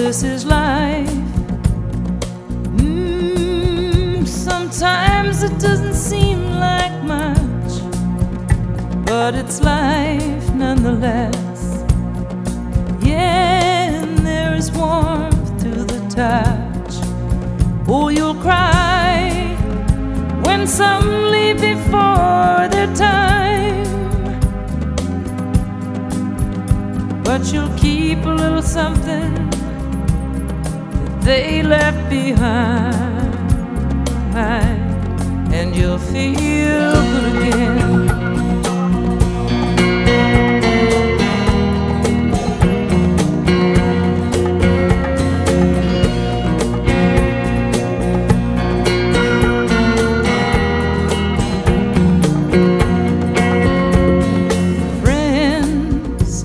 this is life. Sometimes it doesn't seem like much, but it's life nonetheless. Yeah, and there is warmth to the touch. Oh, you'll cry when some leave before their time, but you'll keep a little something that they left behind, and you'll feel good again. Friends,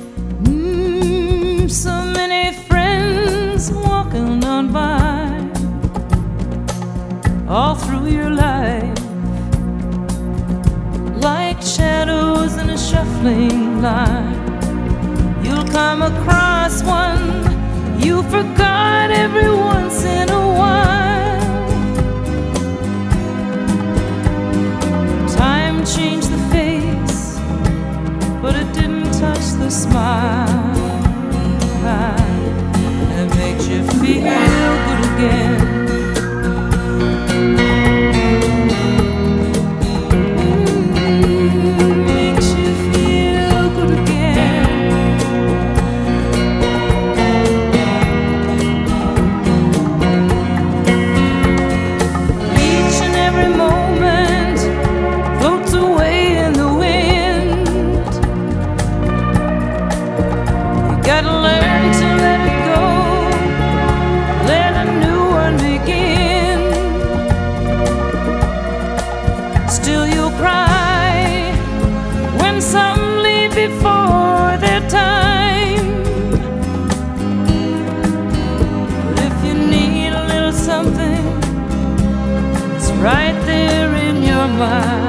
so many friends walking on by all through your life, like shadows in a shuffling line. You'll come across one you forgot every once in a while. Time changed the face, but it didn't touch the smile, and it makes you feel good again. Gotta learn to let it go, let a new one begin. Still you'll cry when some leave before their time, but if you need a little something, it's right there in your mind.